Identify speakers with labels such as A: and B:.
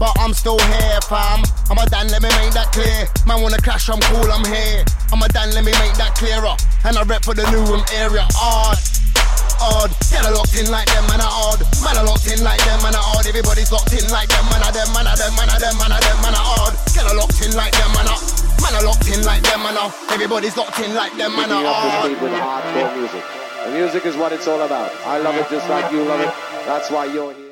A: but I'm still here, fam. I'm a Dan, let me make that clear. Man wanna clash, I'm cool, I'm here. I'm a Dan, let me make that clearer. And I rep for the new room area. Odd. Get a locked in like them, man, are odd. Man, are locked in like them, man, are odd. Everybody's locked in like them, man, are them, man, are them, man, are them, man, are them, man, are odd. Get a locked in like them, man, are locked in like them, man, are. Everybody's locked in like them, man, are odd.
B: With hardcore music. The music is what it's all about. I love it just like you love it. That's why you're here.